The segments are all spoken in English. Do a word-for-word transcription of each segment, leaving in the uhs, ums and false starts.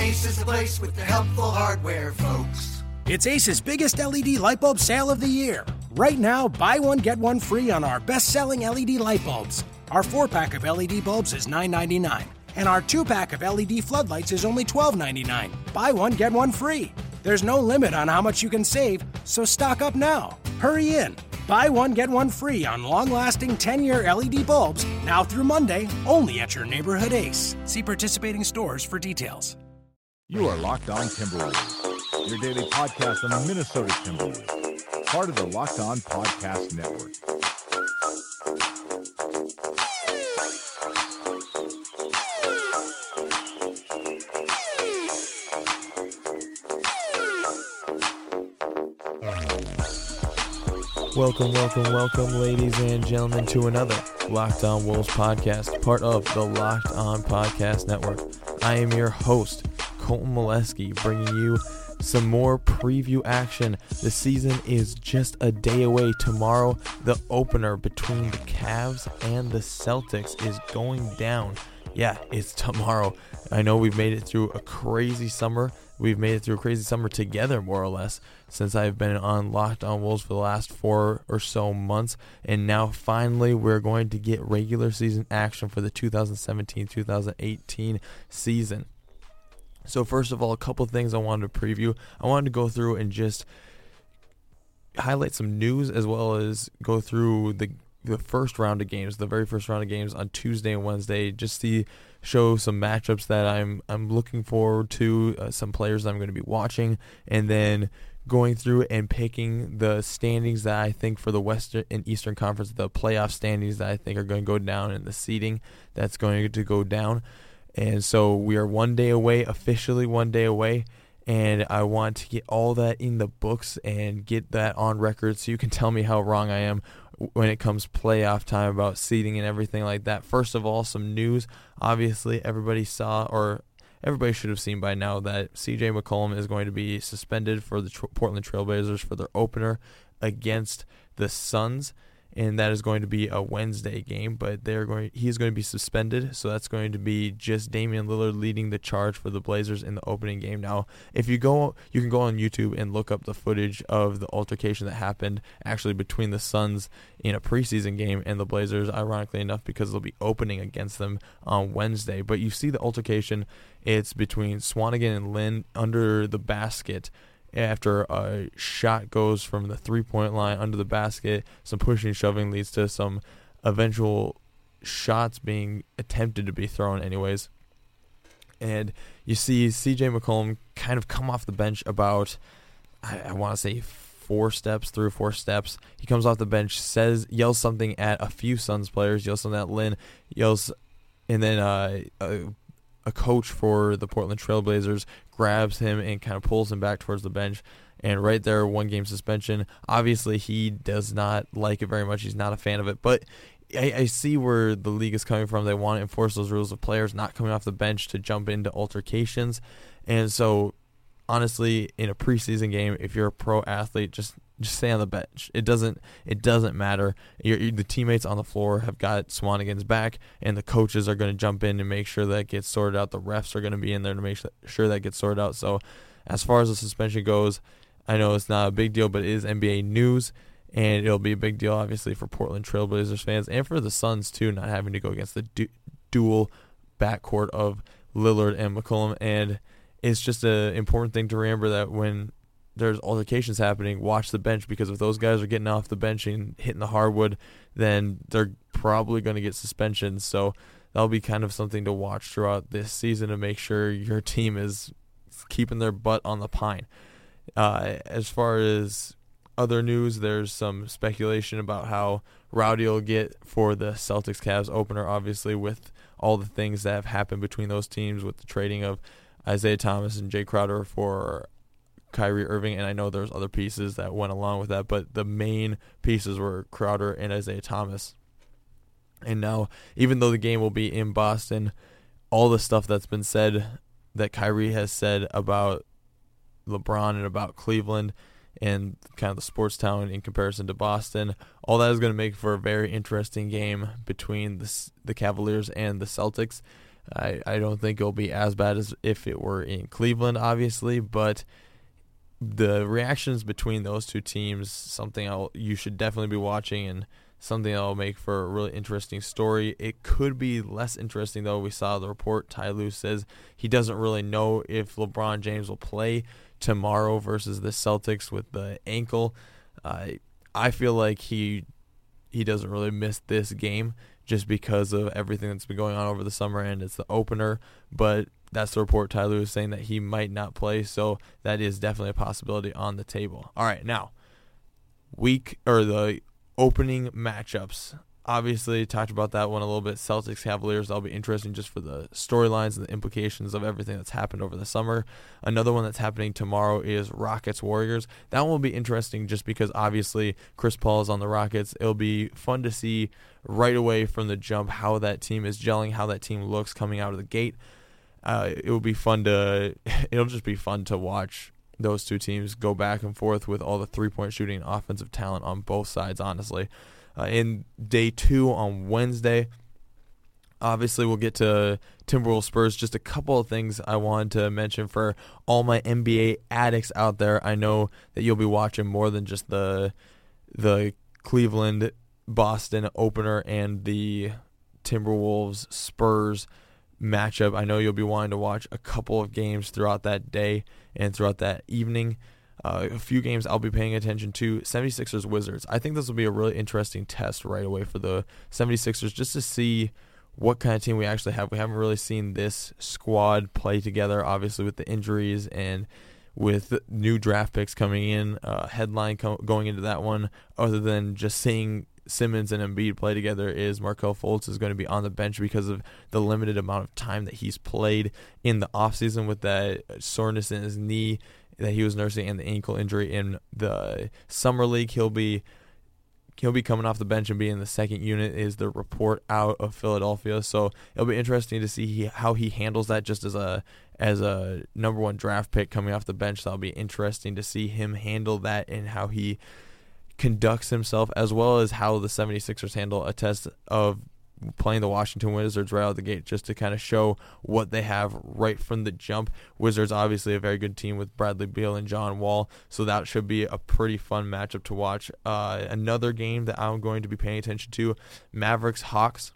Ace is the place with the helpful hardware, folks. It's Ace's biggest L E D light bulb sale of the year. Right now, buy one, get one free on our best-selling L E D light bulbs. Our four-pack of L E D bulbs is nine ninety-nine, and our two-pack of L E D floodlights is only twelve ninety-nine. Buy one, get one free. There's no limit on how much you can save, so stock up now. Hurry in. Buy one, get one free on long-lasting ten-year L E D bulbs, now through Monday, only at your neighborhood Ace. See participating stores for details. You are Locked On Timberwolves, your daily podcast on the Minnesota Timberwolves, part of the Locked On Podcast Network. Welcome, welcome, welcome, ladies and gentlemen, to another Locked On Wolves podcast, part of the Locked On Podcast Network. I am your host, Colton Molesky, bringing you some more preview action. The season is just a day away. Tomorrow, the opener between the Cavs and the Celtics is going down. Yeah, it's tomorrow. I know we've made it through a crazy summer. We've made it through a crazy summer together, more or less, since I've been on Locked On Wolves for the last four or so months. And now, finally, we're going to get regular season action for the two thousand seventeen two thousand eighteen season. So, first of all, a couple things I wanted to preview. I wanted to go through and just highlight some news, as well as go through the the first round of games, the very first round of games on Tuesday and Wednesday, just to show some matchups that I'm I'm looking forward to, uh, some players that I'm going to be watching, and then going through and picking the standings that I think for the Western and Eastern Conference, the playoff standings that I think are going to go down, and the seeding that's going to go down. And so we are one day away, officially one day away, and I want to get all that in the books and get that on record so you can tell me how wrong I am when it comes playoff time about seeding and everything like that. First of all, some news. Obviously, everybody saw, or everybody should have seen by now, that C J McCollum is going to be suspended for the Portland Trailblazers for their opener against the Suns. And that is going to be a Wednesday game, but they're going. He's going to be suspended, so that's going to be just Damian Lillard leading the charge for the Blazers in the opening game. Now, if you go, you can go on YouTube and look up the footage of the altercation that happened actually between the Suns in a preseason game and the Blazers, ironically enough, because they'll be opening against them on Wednesday. But you see the altercation. It's between Swanigan and Lin under the basket. After a shot goes from the three-point line under the basket, some pushing and shoving leads to some eventual shots being attempted to be thrown anyways. And you see C J McCollum kind of come off the bench about, I, I want to say four steps, three or four steps. He comes off the bench, says, yells something at a few Suns players, yells something at Lin, yells, and then uh, a a coach for the Portland Trailblazers grabs him and kind of pulls him back towards the bench. And right there, one game suspension. Obviously, he does not like it very much. He's not a fan of it. But I, I see where the league is coming from. They want to enforce those rules of players not coming off the bench to jump into altercations. And so, honestly, in a preseason game, if you're a pro athlete, just just stay on the bench. It doesn't it doesn't matter. You're, you, the teammates on the floor have got Swanigan's back, and the coaches are going to jump in and make sure that gets sorted out. The refs are going to be in there to make sure that gets sorted out. So as far as the suspension goes, I know it's not a big deal, but it is N B A news, and it'll be a big deal, obviously, for Portland Trailblazers fans and for the Suns, too, not having to go against the du- dual backcourt of Lillard and McCollum. And it's just an important thing to remember that when there's altercations happening, watch the bench, because if those guys are getting off the bench and hitting the hardwood, then they're probably going to get suspensions. So that'll be kind of something to watch throughout this season to make sure your team is keeping their butt on the pine. Uh, as far as other news, there's some speculation about how Rowdy will get for the Celtics-Cavs opener, obviously, with all the things that have happened between those teams, with the trading of Isaiah Thomas and Jay Crowder for Kyrie Irving, and I know there's other pieces that went along with that, but the main pieces were Crowder and Isaiah Thomas. And now, even though the game will be in Boston, all the stuff that's been said, that Kyrie has said about LeBron and about Cleveland and kind of the sports town in comparison to Boston, all that is going to make for a very interesting game between the, the Cavaliers and the Celtics. I, I don't think it'll be as bad as if it were in Cleveland, obviously, but the reactions between those two teams, something I'll, you should definitely be watching, and something that will make for a really interesting story. It could be less interesting, though. We saw the report. Ty Lue says he doesn't really know if LeBron James will play tomorrow versus the Celtics with the ankle. Uh, I feel like he he doesn't really miss this game just because of everything that's been going on over the summer, and it's the opener. But that's the report. Ty Lue is saying that he might not play, so that is definitely a possibility on the table. All right, now, week or the opening matchups. Obviously, talked about that one a little bit. Celtics, Cavaliers, that'll be interesting just for the storylines and the implications of everything that's happened over the summer. Another one that's happening tomorrow is Rockets, Warriors. That one will be interesting just because, obviously, Chris Paul is on the Rockets. It'll be fun to see right away from the jump how that team is gelling, how that team looks coming out of the gate. Uh, it will be fun to – it'll just be fun to watch those two teams go back and forth with all the three-point shooting and offensive talent on both sides, honestly. Uh, in day two on Wednesday, obviously we'll get to Timberwolves Spurs. Just a couple of things I wanted to mention for all my N B A addicts out there. I know that you'll be watching more than just the the Cleveland Boston opener and the Timberwolves Spurs matchup. I know you'll be wanting to watch a couple of games throughout that day and throughout that evening. Uh, a few games I'll be paying attention to. seventy-sixers Wizards. I think this will be a really interesting test right away for the seventy-sixers just to see what kind of team we actually have. We haven't really seen this squad play together, obviously, with the injuries and with new draft picks coming in. Uh, headline co- going into that one, other than just seeing Simmons and Embiid play together, is Markelle Fultz is going to be on the bench because of the limited amount of time that he's played in the offseason with that soreness in his knee that he was nursing and the ankle injury in the summer league. He'll be he'll be coming off the bench and being in the second unit is the report out of Philadelphia. So it'll be interesting to see he, how he handles that just as a as a number one draft pick coming off the bench. That'll be interesting to see him handle that and how he conducts himself, as well as how the seventy-sixers handle a test of playing the Washington Wizards right out of the gate, just to kind of show what they have right from the jump. Wizards obviously a very good team with Bradley Beal and John Wall, so that should be a pretty fun matchup to watch. Uh, another game that I'm going to be paying attention to, Mavericks Hawks.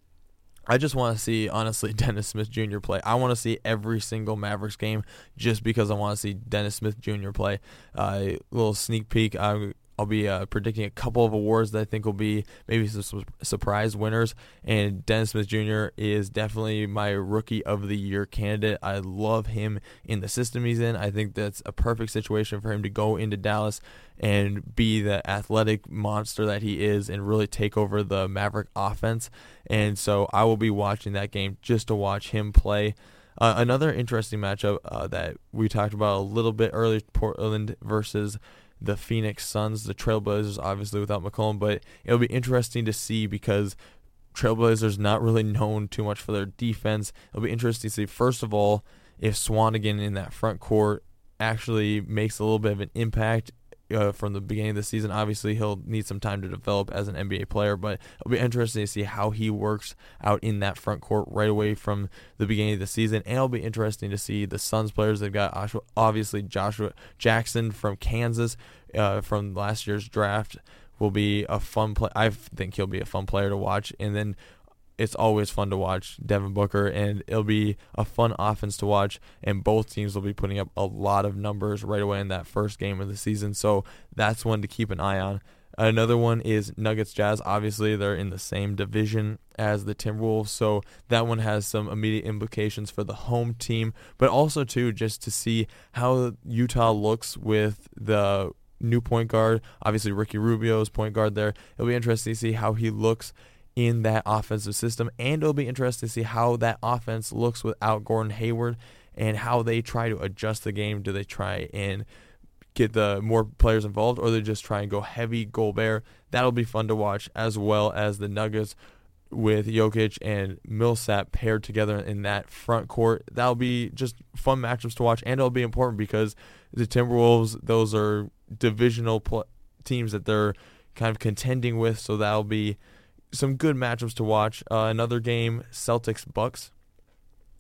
I just want to see, honestly, Dennis Smith Junior play. I want to see every single Mavericks game just because I want to see Dennis Smith Junior play. Uh, a little sneak peek, I I'll be uh, predicting a couple of awards that I think will be maybe some su- surprise winners, and Dennis Smith Junior is definitely my Rookie of the Year candidate. I love him in the system he's in. I think that's a perfect situation for him to go into Dallas and be the athletic monster that he is and really take over the Maverick offense, and so I will be watching that game just to watch him play. Uh, another interesting matchup uh, that we talked about a little bit earlier, Portland versus the Phoenix Suns, the Trailblazers, obviously without McCollum, but it'll be interesting to see because Trailblazers not really known too much for their defense. It'll be interesting to see, first of all, if Swanigan in that front court actually makes a little bit of an impact uh, from the beginning of the season. Obviously, he'll need some time to develop as an N B A player, but it'll be interesting to see how he works out in that front court right away from the beginning of the season. And it'll be interesting to see the Suns players. They've got obviously Joshua Jackson from Kansas uh, from last year's draft. Will be a fun play. I think he'll be a fun player to watch. And then it's always fun to watch Devin Booker, and it'll be a fun offense to watch, and both teams will be putting up a lot of numbers right away in that first game of the season, so that's one to keep an eye on. Another one is Nuggets Jazz. Obviously, they're in the same division as the Timberwolves, so that one has some immediate implications for the home team, but also, too, just to see how Utah looks with the new point guard. Obviously, Ricky Rubio's point guard there. It'll be interesting to see how he looks in that offensive system, and it'll be interesting to see how that offense looks without Gordon Hayward and how they try to adjust the game. Do they try and get the more players involved, or they just try and go heavy Gobert? That'll be fun to watch, as well as the Nuggets with Jokic and Millsap paired together in that front court. That'll be just fun matchups to watch, and it'll be important because the Timberwolves, those are divisional pl- teams that they're kind of contending with, so that'll be some good matchups to watch. Uh, another game, Celtics Bucks.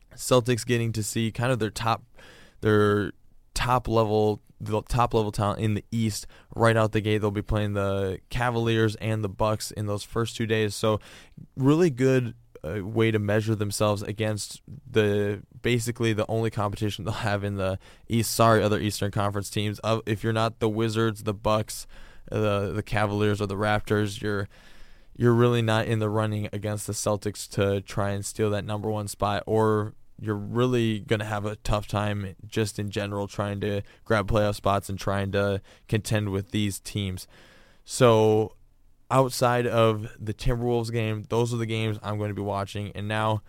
Celtics getting to see kind of their top, their top level, the top level talent in the East right out the gate. They'll be playing the Cavaliers and the Bucks in those first two days. So really good uh, way to measure themselves against the basically the only competition they'll have in the East. Sorry, other Eastern Conference teams. Uh, if you're not the Wizards, the Bucks, the the Cavaliers, or the Raptors, you're you're really not in the running against the Celtics to try and steal that number one spot, or you're really going to have a tough time just in general trying to grab playoff spots and trying to contend with these teams. So outside of the Timberwolves game, those are the games I'm going to be watching. And now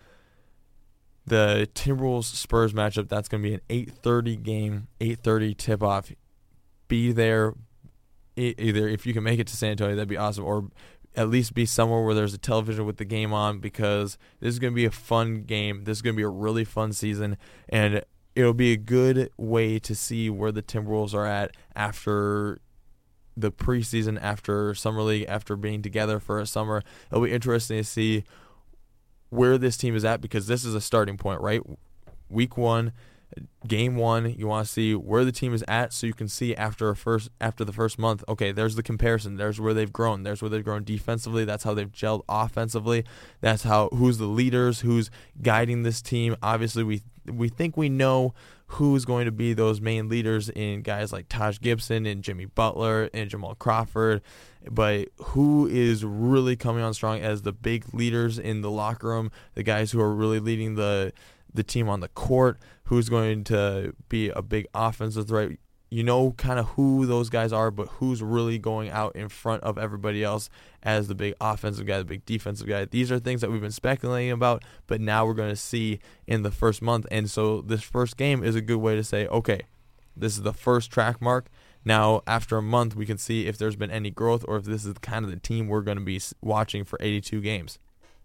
the Timberwolves-Spurs matchup, that's going to be an eight thirty game, eight thirty tip-off. Be there. Either if you can make it to San Antonio, that'd be awesome, or at least be somewhere where there's a television with the game on, because this is going to be a fun game. This is going to be a really fun season, and it'll be a good way to see where the Timberwolves are at after the preseason, after Summer League, after being together for a summer. It'll be interesting to see where this team is at, because this is a starting point, right? Week one, game one, you want to see where the team is at, so you can see after a first after the first month, okay, there's the comparison. There's where they've grown. There's where they've grown defensively. That's how they've gelled offensively. That's how who's the leaders, who's guiding this team. Obviously, we we think we know who's going to be those main leaders in guys like Taj Gibson and Jimmy Butler and Jamal Crawford, but who is really coming on strong as the big leaders in the locker room, the guys who are really leading the the team on the court, who's going to be a big offensive threat. You know kind of who those guys are, but who's really going out in front of everybody else as the big offensive guy, the big defensive guy. These are things that we've been speculating about, but now we're going to see in the first month. And so this first game is a good way to say, okay, this is the first track mark. Now, after a month, we can see if there's been any growth, or if this is kind of the team we're going to be watching for eighty-two games.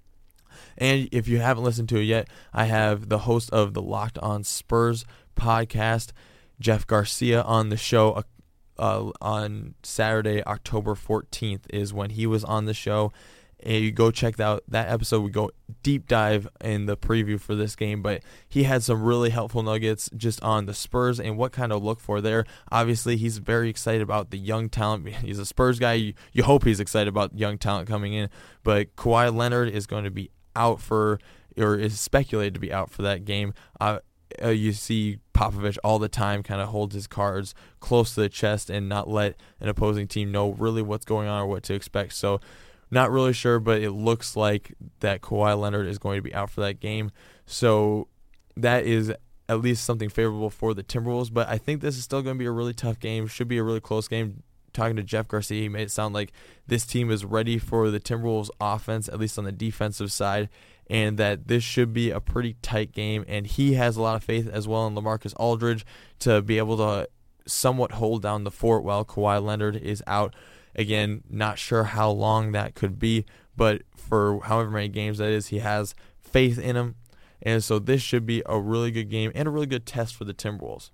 And if you haven't listened to it yet, I have the host of the Locked On Spurs podcast, Jeff Garcia, on the show uh, on Saturday, October fourteenth is when he was on the show. And you go check out that episode. We go deep dive in the preview for this game, but he had some really helpful nuggets just on the Spurs and what kind of look for there. Obviously, he's very excited about the young talent. He's a Spurs guy. You, you hope he's excited about young talent coming in, but Kawhi Leonard is going to be out for, or is speculated to be out for that game. Uh, uh, you see Popovich all the time kind of hold his cards close to the chest and not let an opposing team know really what's going on or what to expect. So not really sure, but it looks like that Kawhi Leonard is going to be out for that game. So that is at least something favorable for the Timberwolves, but I think this is still going to be a really tough game. Should be a really close game. Talking to Jeff Garcia, he made it sound like this team is ready for the Timberwolves offense, at least on the defensive side, and that this should be a pretty tight game. And he has a lot of faith as well in LaMarcus Aldridge to be able to somewhat hold down the fort while Kawhi Leonard is out. Again, not sure how long that could be, but for however many games that is, he has faith in him. And so this should be a really good game and a really good test for the Timberwolves.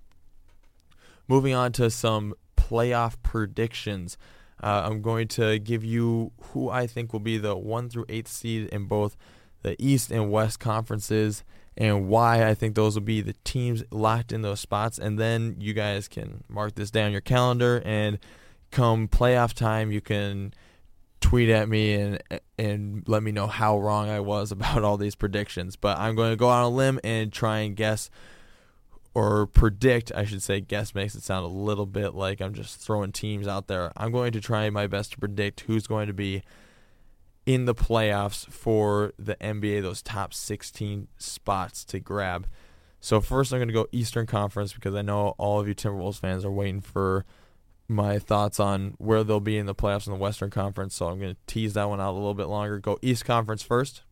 Moving on to some playoff predictions. Uh, I'm going to give you who I think will be the one through eighth seed in both the East and West conferences, and why I think those will be the teams locked in those spots. And then you guys can mark this down your calendar, and come playoff time, you can tweet at me and and let me know how wrong I was about all these predictions. But I'm going to go on a limb and try and guess, or predict, I should say. Guess makes it sound a little bit like I'm just throwing teams out there. I'm going to try my best to predict who's going to be in the playoffs for the N B A, those top sixteen spots to grab. So first I'm going to go Eastern Conference, because I know all of you Timberwolves fans are waiting for my thoughts on where they'll be in the playoffs in the Western Conference, so I'm going to tease that one out a little bit longer. Go East Conference first.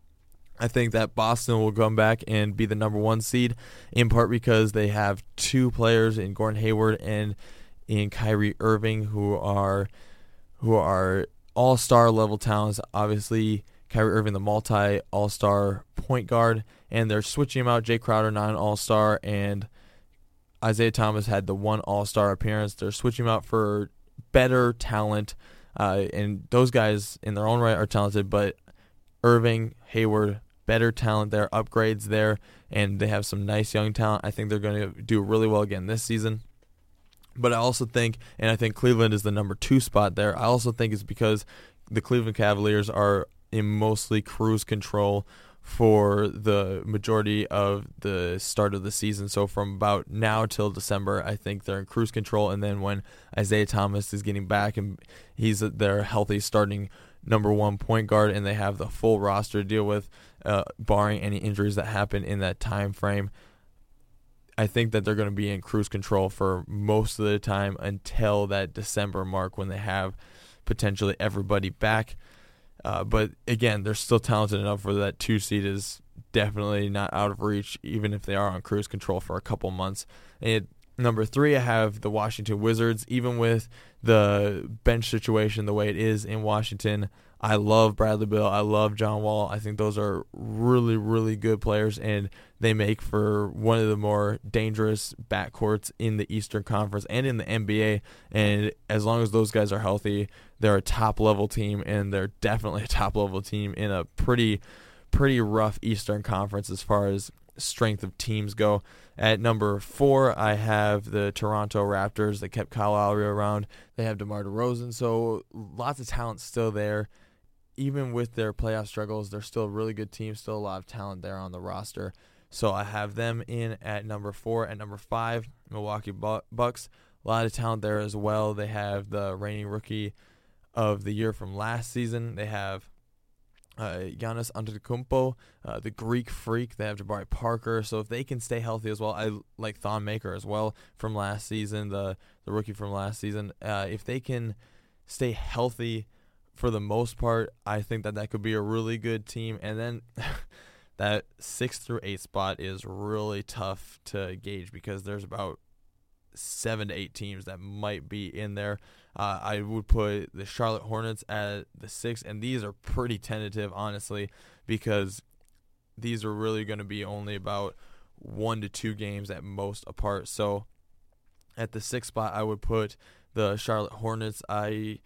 I think that Boston will come back and be the number one seed, in part because they have two players in Gordon Hayward and in Kyrie Irving who are who are all-star level talents. Obviously, Kyrie Irving, the multi-all-star point guard, and they're switching him out. Jay Crowder, not an all-star, and Isaiah Thomas had the one all-star appearance. They're switching him out for better talent, uh, and those guys in their own right are talented, but Irving, Hayward, better talent there, upgrades there, and they have some nice young talent. I think they're going to do really well again this season. But I also think, and I think Cleveland is the number two spot there, I also think it's because the Cleveland Cavaliers are in mostly cruise control for the majority of the start of the season. So from about now till December, I think they're in cruise control. And then when Isaiah Thomas is getting back and he's their healthy starting number one point guard and they have the full roster to deal with, uh, barring any injuries that happen in that time frame, I think that they're going to be in cruise control for most of the time until that December mark when they have potentially everybody back. Uh, but again, they're still talented enough where that two seed is definitely not out of reach, even if they are on cruise control for a couple months. And number three, I have the Washington Wizards. Even with the bench situation the way it is in Washington, I love Bradley Beal. I love John Wall. I think those are really, really good players, and they make for one of the more dangerous backcourts in the Eastern Conference and in the N B A. And as long as those guys are healthy, they're a top-level team, and they're definitely a top-level team in a pretty, pretty rough Eastern Conference as far as strength of teams go. At number four, I have the Toronto Raptors. They kept Kyle Lowry around. They have DeMar DeRozan, so lots of talent still there. Even with their playoff struggles, they're still a really good team, still a lot of talent there on the roster. So I have them in at number four. At number five, Milwaukee Bucks. A lot of talent there as well. They have the reigning rookie of the year from last season. They have uh, Giannis Antetokounmpo, uh, the Greek Freak. They have Jabari Parker. So if they can stay healthy as well, I like Thon Maker as well from last season, the, the rookie from last season. Uh, if they can stay healthy for the most part, I think that that could be a really good team. And then that six through eight spot is really tough to gauge because there's about seven to eight teams that might be in there. Uh, I would put the Charlotte Hornets at the six, and these are pretty tentative, honestly, because these are really going to be only about one to two games at most apart. So at the sixth spot, I would put the Charlotte Hornets. I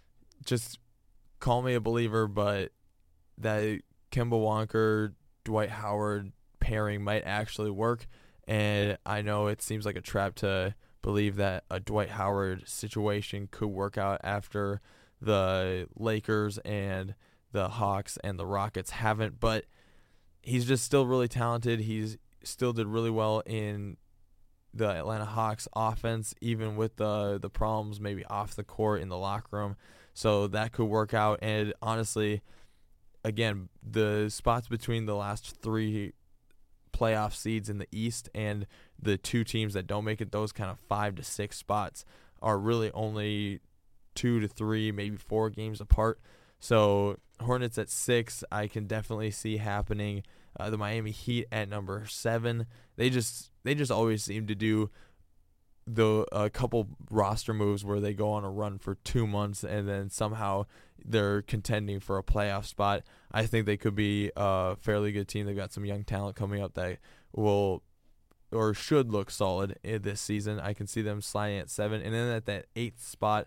just call me a believer, but that Kemba Walker, Dwight Howard pairing might actually work. And I know it seems like a trap to believe that a Dwight Howard situation could work out after the Lakers and the Hawks and the Rockets haven't, but he's just still really talented. He's still did really well in the Atlanta Hawks offense, even with the the problems maybe off the court in the locker room. So that could work out. And honestly, again, the spots between the last three playoff seeds in the East and the two teams that don't make it, those kind of five to six spots, are really only two to three, maybe four games apart. So Hornets at six, I can definitely see happening. Uh, the Miami Heat at number seven, they just they just always seem to do the a couple roster moves where they go on a run for two months and then somehow they're contending for a playoff spot. I think they could be a fairly good team. They've got some young talent coming up that will or should look solid in this season. I can see them sliding at seven. And then at that eighth spot,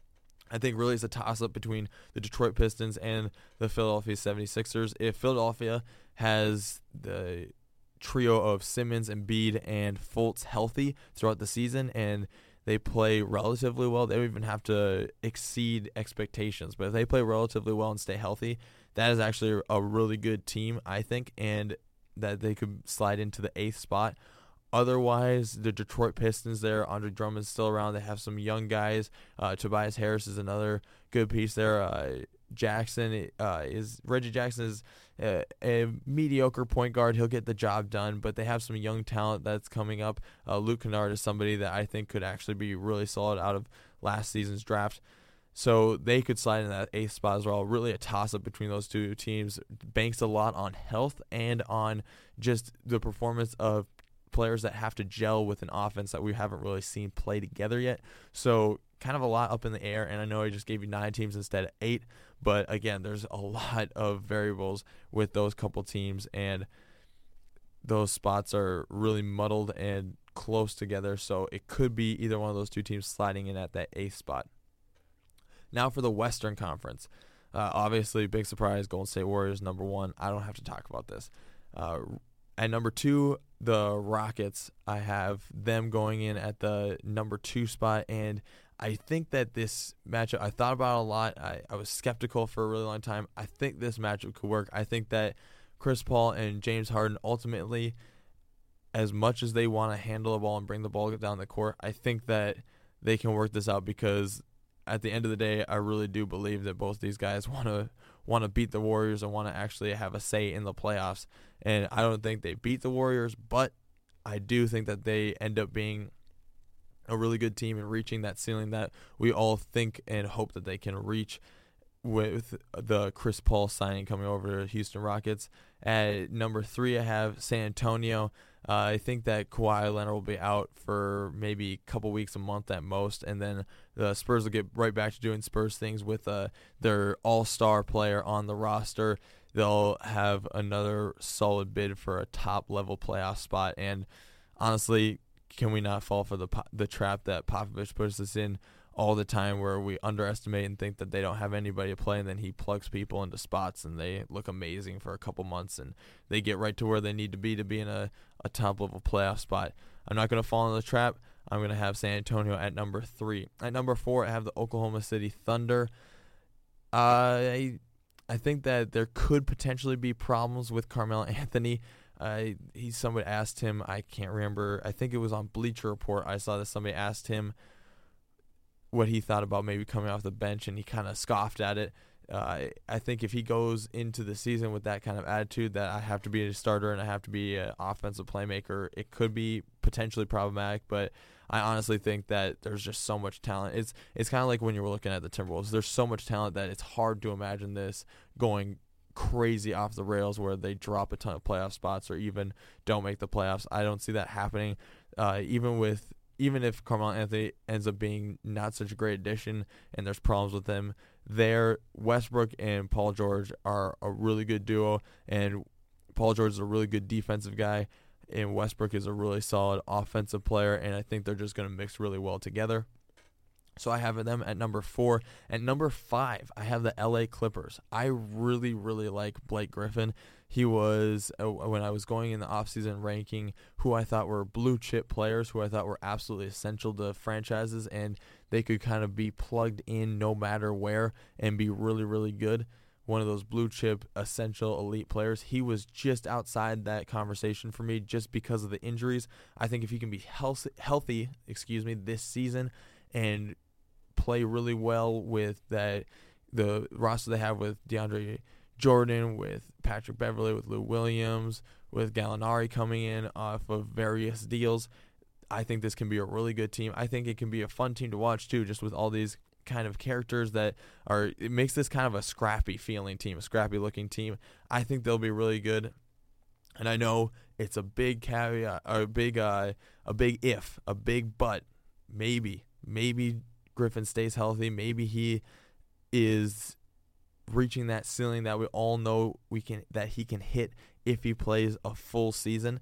I think really it's a toss-up between the Detroit Pistons and the Philadelphia seventy-sixers. If Philadelphia has the trio of Simmons, Embiid, and Fultz healthy throughout the season and they play relatively well, they don't even have to exceed expectations. But if they play relatively well and stay healthy, that is actually a really good team, I think, and that they could slide into the eighth spot. Otherwise, the Detroit Pistons there, Andre Drummond's still around. They have some young guys. Uh, Tobias Harris is another good piece there. Uh, Jackson uh, is Reggie Jackson is a, a mediocre point guard. He'll get the job done, but they have some young talent that's coming up. Uh, Luke Kennard is somebody that I think could actually be really solid out of last season's draft. So they could slide in that eighth spot as well. Really a toss-up between those two teams. Banks a lot on health and on just the performance of players that have to gel with an offense that we haven't really seen play together yet. So kind of a lot up in the air, and I know I just gave you nine teams instead of eight, but again, there's a lot of variables with those couple teams, and those spots are really muddled and close together, so it could be either one of those two teams sliding in at that eighth spot. Now for the Western Conference. Uh, obviously, big surprise, Golden State Warriors, number one. I don't have to talk about this. Uh, at number two, the Rockets. I have them going in at the number two spot, and I think that this matchup, I thought about it a lot. I, I was skeptical for a really long time. I think this matchup could work. I think that Chris Paul and James Harden ultimately, as much as they want to handle the ball and bring the ball down the court, I think that they can work this out because at the end of the day, I really do believe that both these guys want to want to beat the Warriors and want to actually have a say in the playoffs. And I don't think they beat the Warriors, but I do think that they end up being a really good team and reaching that ceiling that we all think and hope that they can reach with the Chris Paul signing coming over to Houston Rockets. At number three, I have San Antonio. Uh, I think that Kawhi Leonard will be out for maybe a couple weeks, a month at most, and then the Spurs will get right back to doing Spurs things with uh, their all-star player on the roster. They'll have another solid bid for a top-level playoff spot, and honestly, can we not fall for the the trap that Popovich puts us in all the time where we underestimate and think that they don't have anybody to play, and then he plugs people into spots and they look amazing for a couple months and they get right to where they need to be to be in a, a top-level playoff spot. I'm not going to fall into the trap. I'm going to have San Antonio at number three. At number four, I have the Oklahoma City Thunder. Uh, I, I think that there could potentially be problems with Carmelo Anthony. Uh, he somebody asked him, I can't remember, I think it was on Bleacher Report, I saw that somebody asked him what he thought about maybe coming off the bench, and he kind of scoffed at it. Uh, I think if he goes into the season with that kind of attitude that I have to be a starter and I have to be an offensive playmaker, it could be potentially problematic, but I honestly think that there's just so much talent. It's it's kind of like when you were looking at the Timberwolves. There's so much talent that it's hard to imagine this going crazy off the rails where they drop a ton of playoff spots or even don't make the playoffs. I don't see that happening. Uh, even with even if Carmelo Anthony ends up being not such a great addition and there's problems with him, there Westbrook and Paul George are a really good duo, and Paul George is a really good defensive guy, and Westbrook is a really solid offensive player, and I think they're just going to mix really well together. So I have them at number four. At number five, I have the L A Clippers. I really, really like Blake Griffin. He was, uh, when I was going in the offseason ranking, who I thought were blue chip players, who I thought were absolutely essential to franchises, and they could kind of be plugged in no matter where and be really, really good. One of those blue chip essential elite players. He was just outside that conversation for me just because of the injuries. I think if he can be healthy, healthy, excuse me, this season and play really well with that the roster they have with DeAndre Jordan, with Patrick Beverley, with Lou Williams, with Gallinari coming in off of various deals, I think this can be a really good team. I think it can be a fun team to watch too, just with all these kind of characters that are, it makes this kind of a scrappy feeling team, a scrappy looking team. I think they'll be really good. And I know it's a big caveat, or a big, uh, a big if, a big but, maybe, maybe Griffin stays healthy. Maybe he is reaching that ceiling that we all know we can that he can hit if he plays a full season.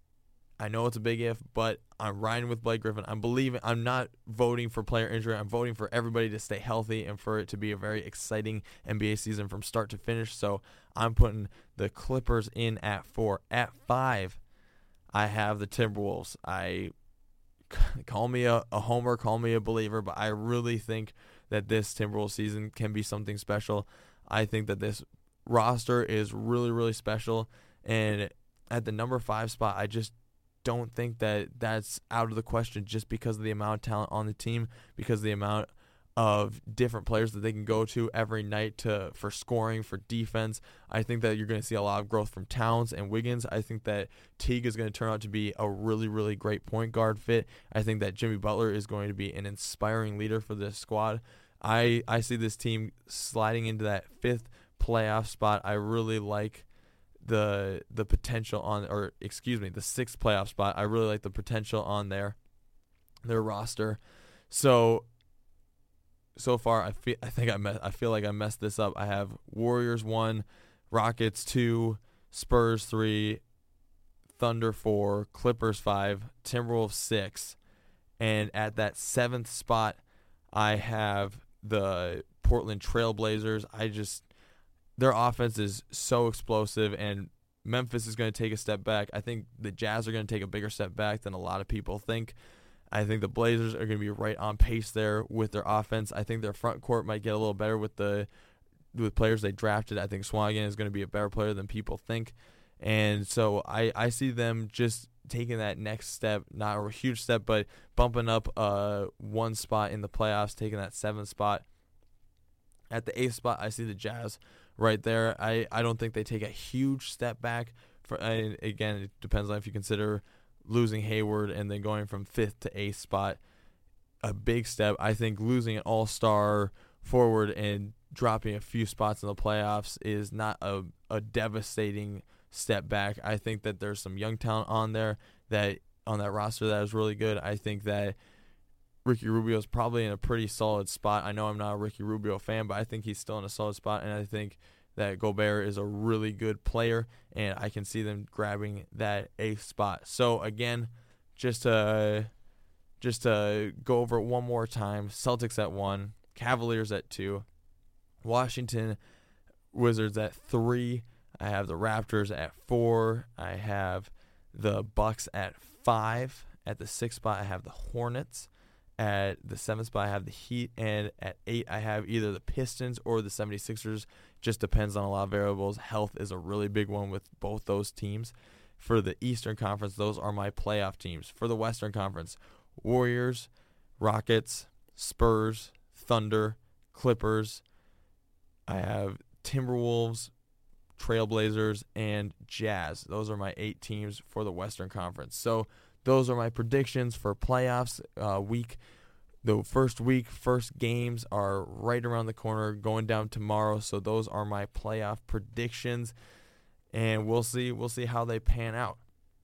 I know it's a big if, but I'm riding with Blake Griffin. I'm believing. I'm not voting for player injury. I'm voting for everybody to stay healthy and for it to be a very exciting N B A season from start to finish. So I'm putting the Clippers in at four. At five, I have the Timberwolves. I Call me a, a homer, call me a believer, but I really think that this Timberwolves season can be something special. I think that this roster is really, really special. And at the number five spot, I just don't think that that's out of the question just because of the amount of talent on the team, because of the amount of different players that they can go to every night to for scoring, for defense. I think that you're going to see a lot of growth from Towns and Wiggins. I think that Teague is going to turn out to be a really, really great point guard fit. I think that Jimmy Butler is going to be an inspiring leader for this squad. I, I see this team sliding into that fifth playoff spot. I really like the the potential on, or excuse me, the sixth playoff spot. I really like the potential on their their roster. So So far, I feel I think I me- I feel like I messed this up. I have Warriors one, Rockets two, Spurs three, Thunder four, Clippers five, Timberwolves six, and at that seventh spot, I have the Portland Trailblazers. I just their offense is so explosive, and Memphis is going to take a step back. I think the Jazz are going to take a bigger step back than a lot of people think. I think the Blazers are going to be right on pace there with their offense. I think their front court might get a little better with the with players they drafted. I think Swanigan is going to be a better player than people think. And so I, I see them just taking that next step, not a huge step, but bumping up uh, one spot in the playoffs, taking that seventh spot. At the eighth spot, I see the Jazz right there. I, I don't think they take a huge step back. For and again, it depends on if you consider losing Hayward and then going from fifth to eighth spot, a big step. I think losing an all-star forward and dropping a few spots in the playoffs is not a, a devastating step back. I think that there's some young talent on there that on that roster that is really good. I think that Ricky Rubio is probably in a pretty solid spot. I know I'm not a Ricky Rubio fan, but I think he's still in a solid spot, and I think that Gobert is a really good player, and I can see them grabbing that eighth spot. So again, just to just to go over it one more time: Celtics at one, Cavaliers at two, Washington Wizards at three. I have the Raptors at four. I have the Bucks at five. At the sixth spot, I have the Hornets. At the seventh spot, I have the Heat. And at eight, I have either the Pistons or the seventy-sixers. Just depends on a lot of variables. Health is a really big one with both those teams. For the Eastern Conference, those are my playoff teams. For the Western Conference, Warriors, Rockets, Spurs, Thunder, Clippers. I have Timberwolves, Trailblazers, and Jazz. Those are my eight teams for the Western Conference. So those are my predictions for playoffs uh, week. The first week, first games are right around the corner, going down tomorrow. So those are my playoff predictions, and we'll see. We'll see how they pan out.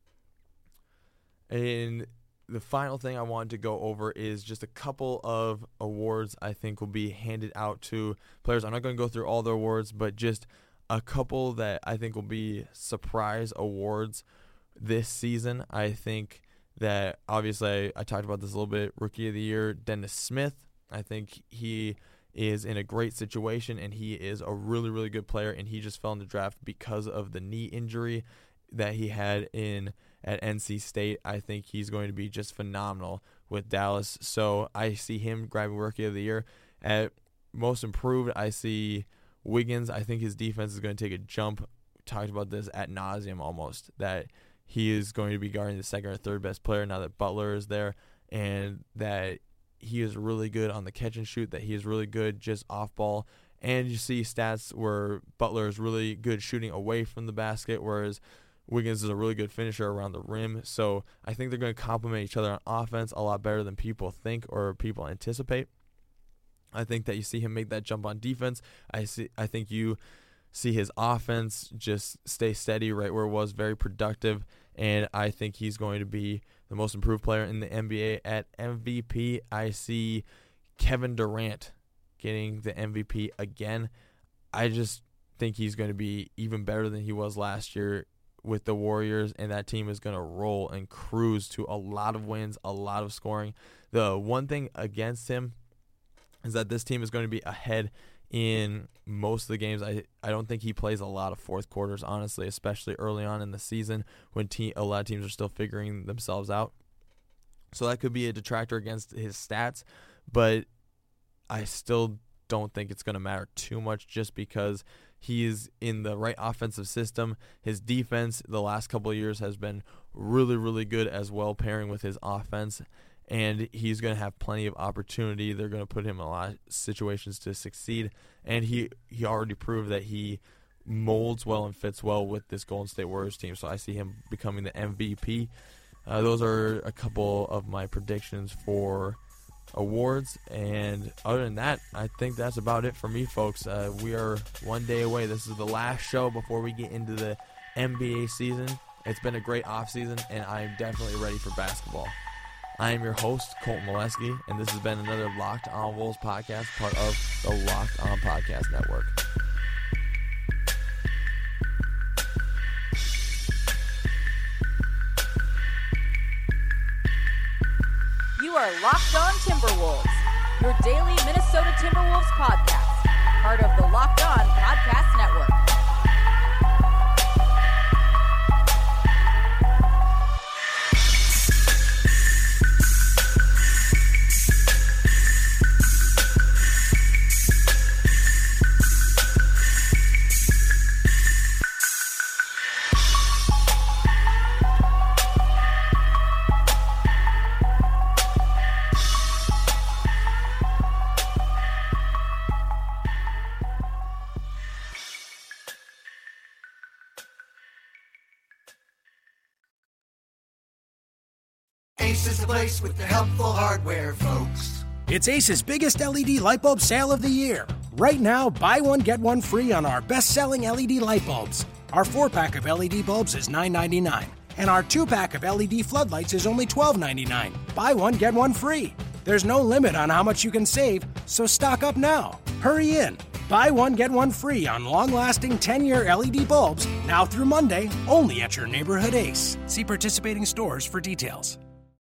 And the final thing I wanted to go over is just a couple of awards I think will be handed out to players. I'm not going to go through all the awards, but just a couple that I think will be surprise awards this season. I think that obviously I, I talked about this a little bit. Rookie of the Year, Dennis Smith. I think he is in a great situation, and he is a really, really good player, and he just fell in the draft because of the knee injury that he had in at N C State. I think he's going to be just phenomenal with Dallas. So I see him grabbing Rookie of the Year. At Most Improved, I see Wiggins. I think his defense is going to take a jump. We talked about this ad nauseum almost, that he is going to be guarding the second or third best player now that Butler is there, and that he is really good on the catch and shoot, that he is really good just off ball. And you see stats where Butler is really good shooting away from the basket, whereas Wiggins is a really good finisher around the rim. So I think they're going to complement each other on offense a lot better than people think or people anticipate. I think that you see him make that jump on defense. I see. I think you see his offense just stay steady right where it was, very productive. And I think he's going to be the most improved player in the N B A. At M V P, I see Kevin Durant getting the M V P again. I just think he's going to be even better than he was last year with the Warriors, and that team is going to roll and cruise to a lot of wins, a lot of scoring. The one thing against him is that this team is going to be ahead in most of the games. I, I don't think he plays a lot of fourth quarters, honestly, especially early on in the season when te- a lot of teams are still figuring themselves out. So that could be a detractor against his stats, but I still don't think it's going to matter too much just because he is in the right offensive system. His defense the last couple of years has been really, really good as well, pairing with his offense. And he's going to have plenty of opportunity. They're going to put him in a lot of situations to succeed. And he, he already proved that he molds well and fits well with this Golden State Warriors team. So I see him becoming the M V P. Uh, those are a couple of my predictions for awards. And other than that, I think that's about it for me, folks. Uh, we are one day away. This is the last show before we get into the N B A season. It's been a great offseason, and I am definitely ready for basketball. I am your host, Colton Molesky, and this has been another Locked On Wolves podcast, part of the Locked On Podcast Network. You are Locked On Timberwolves, your daily Minnesota Timberwolves podcast. part of the Locked On Podcast Network. Ace is the place with the helpful hardware, folks. It's Ace's biggest L E D light bulb sale of the year. Right now, buy one, get one free on our best-selling L E D light bulbs. Our four-pack of L E D bulbs is nine ninety-nine, and our two-pack of L E D floodlights is only twelve ninety-nine. Buy one, get one free. There's no limit on how much you can save, so stock up now. Hurry in. Buy one, get one free on long-lasting ten-year L E D bulbs now through Monday, only at your neighborhood Ace. See participating stores for details.